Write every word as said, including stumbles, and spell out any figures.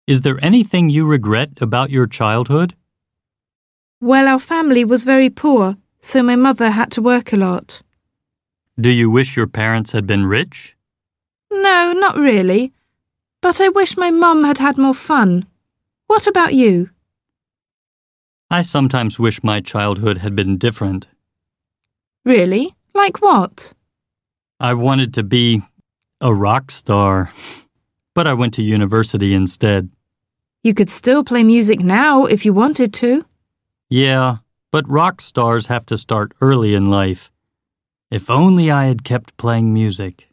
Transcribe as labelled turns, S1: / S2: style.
S1: Is there anything you regret about your childhood?
S2: Well, our family was very poor, so my mother had to work a lot.
S1: Do you wish your parents had been rich?
S2: No, not really. But I wish my mum had had more fun. What about you?
S1: I sometimes wish my childhood had been different.
S2: Really? Like what?
S1: I wanted to be a rock star, but I went to university instead.
S2: You could still play music now if you wanted to.
S1: Yeah, but rock stars have to start early in life. If only I had kept playing music.